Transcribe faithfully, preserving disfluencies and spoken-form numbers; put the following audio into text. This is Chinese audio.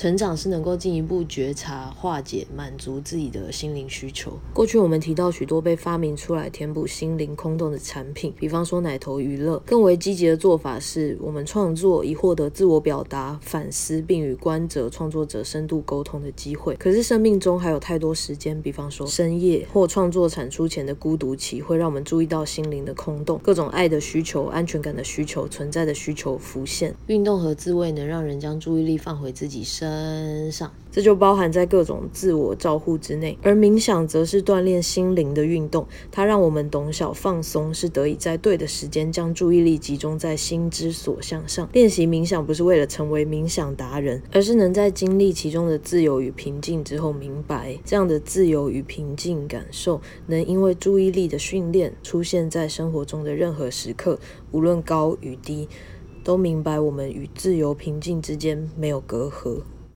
成长是能够进一步觉察、化解、满足自己的心灵需求。过去我们提到许多被发明出来填补心灵空洞的产品，比方说奶头娱乐。更为积极的做法是，我们创作以获得自我表达、反思，并与观者、创作者深度沟通的机会。可是生命中还有太多时间，比方说深夜或创作产出前的孤独期，会让我们注意到心灵的空洞，各种爱的需求、安全感的需求、存在的需求浮现。运动和自慰能让人将注意力放回自己身上，这就包含在各种自我照护之内。而冥想则是锻炼心灵的运动，它让我们懂晓放松是得以在对的时间将注意力集中在心之所向上。练习冥想不是为了成为冥想达人，而是能在经历其中的自由与平静之后明白，这样的自由与平静感受能因为注意力的训练出现在生活中的任何时刻，无论高与低，都明白我们与自由平静之间没有隔阂。